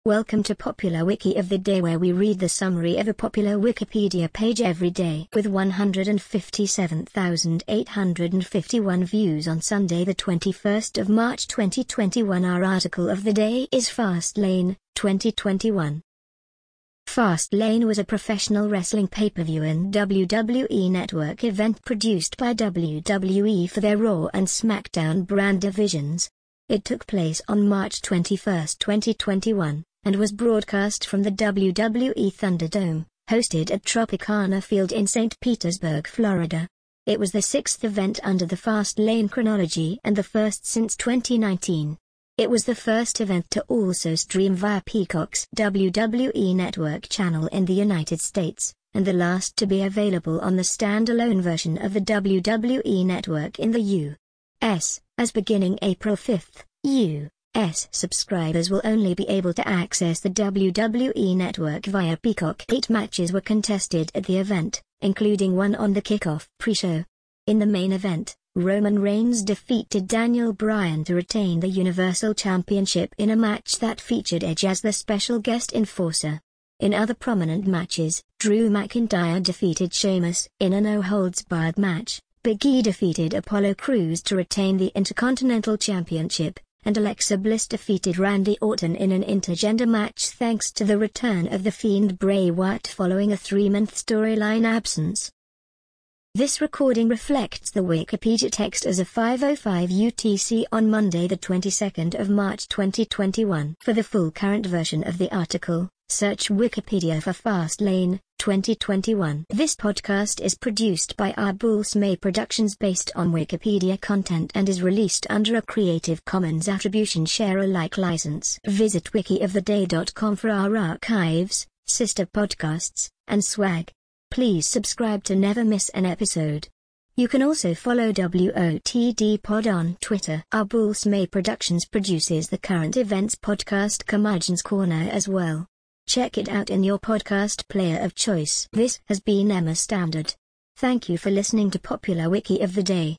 Welcome to Popular Wiki of the Day, where we read the summary of a popular Wikipedia page every day. With 157,851 views on Sunday the 21st of March 2021, our article of the day is Fastlane, 2021. Fastlane was a professional wrestling pay-per-view and WWE Network event produced by WWE for their Raw and SmackDown brand divisions. It took place on March 21, 2021. And was broadcast from the WWE Thunderdome, hosted at Tropicana Field in St. Petersburg, Florida. It was the sixth event under the Fastlane chronology and the first since 2019. It was the first event to also stream via Peacock's WWE Network channel in the United States, and the last to be available on the standalone version of the WWE Network in the U.S., as beginning April 5, U.S. subscribers will only be able to access the WWE Network via Peacock. 8 matches were contested at the event, including one on the kickoff pre-show. In the main event, Roman Reigns defeated Daniel Bryan to retain the Universal Championship in a match that featured Edge as the special guest enforcer. In other prominent matches, Drew McIntyre defeated Sheamus in a no-holds-barred match, Big E defeated Apollo Crews to retain the Intercontinental Championship, and Alexa Bliss defeated Randy Orton in an intergender match thanks to the return of The Fiend Bray Wyatt following a 3-month storyline absence. This recording reflects the Wikipedia text as of 5:05 UTC on Monday the 22nd of March 2021. For the full current version of the article, search Wikipedia for Fastlane, 2021. This podcast is produced by Arbulsmay Productions based on Wikipedia content and is released under a Creative Commons Attribution Share Alike license. Visit wikioftheday.com for our archives, sister podcasts, and swag. Please subscribe to never miss an episode. You can also follow WOTD Pod on Twitter. Arbulsmay Productions produces the current events podcast Curmudgeon's Corner as well. Check it out in your podcast player of choice. This has been Emma Standard. Thank you for listening to Popular Wiki of the Day.